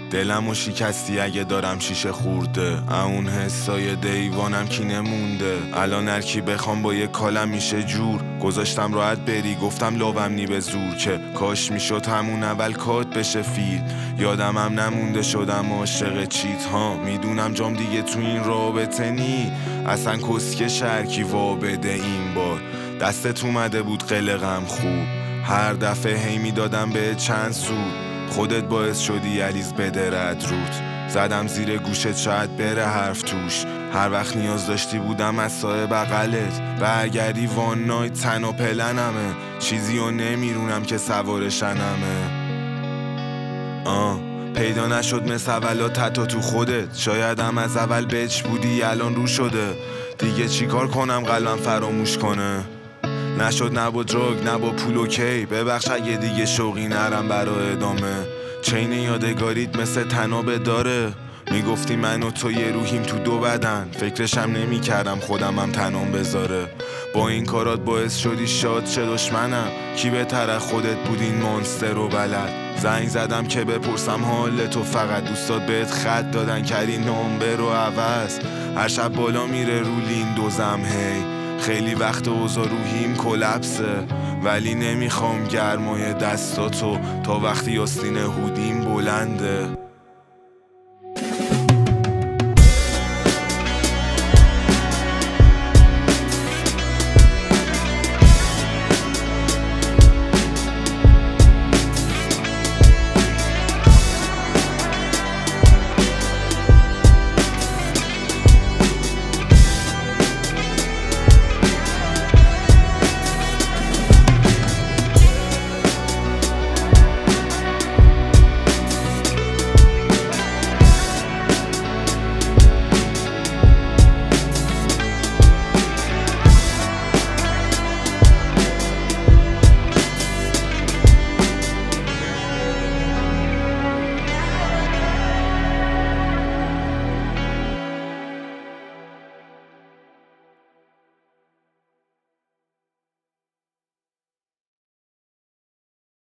دلمو شکستی اگه دارم شیشه خورده، اون حسای دیوانم کی نمونده. الان هرکی بخوام با یه کالم میشه جور. گذاشتم راحت بری گفتم لابم نی به زور، که کاش میشد همون اول کات بشه فیل. یادم هم نمونده شدم عاشق چیت ها. میدونم جام دیگه تو این رابطه نی، اصلا کسکه شرکی وابده. این بار دستت اومده بود قلقم خوب، هر دفعه هی میدادم به چند سود. خودت باعث شدی علیز بدرد روت، زدم زیر گوشت شاید بره حرف توش. هر وقت نیاز داشتی بودم از سایه بغلت، برگردی وان نایت تن و پلنمه. چیزی رو نمیرونم که سوارشنمه. پیدا نشد مثل اولا تتا تو خودت، شاید هم از اول بچ بودی الان رو شده. دیگه چیکار کنم قلبم فراموش کنه؟ نشد نه با دراگ نه با پول اوکی، ببخش اگه دیگه شوقی نرم برا ادامه. چین یادگاریت مثل تنابه داره، میگفتی من و تو یه روحیم تو دو بدن. فکرشم نمی کردم خودم هم تنام بذاره. با این کارات باعث شدی شاد چه دشمنم، کی بهتر خودت بود این مانستر رو بلد. زنگ زدم که بپرسم حالتو، فقط دوستات بهت خط دادن کردی نمبر رو عوض. هر شب بالا میره رو لین دوزم هی، خیلی وقت اوضاع روحیم کلپسه. ولی نمیخوام گرمای دستاتو تا وقتی آستین هودیم بلنده.